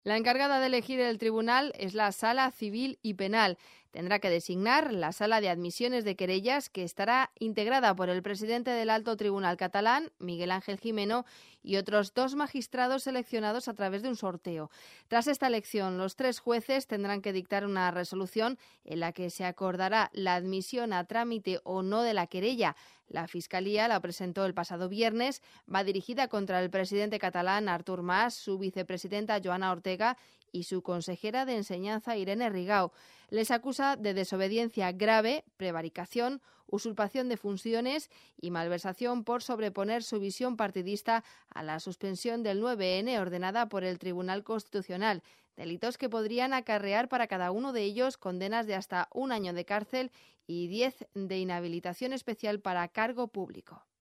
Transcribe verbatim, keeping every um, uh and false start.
La encargada de elegir el tribunal es la Sala Civil y Penal. Tendrá que designar la Sala de Admisiones de Querellas, que estará integrada por el presidente del Alto Tribunal catalán, Miguel Ángel Gimeno, y otros dos magistrados seleccionados a través de un sorteo. Tras esta elección, los tres jueces tendrán que dictar una resolución en la que se acordará la admisión a trámite o no de la querella. La Fiscalía la presentó el pasado viernes, va dirigida contra el presidente catalán Artur Mas, su vicepresidenta Joana Ortega y su consejera de Enseñanza Irene Rigau. Les acusa de desobediencia grave, prevaricación, usurpación de funciones y malversación por sobreponer su visión partidista a la suspensión del nueve ene ordenada por el Tribunal Constitucional. Delitos que podrían acarrear para cada uno de ellos condenas de hasta un año de cárcel y diez de inhabilitación especial para cargo público.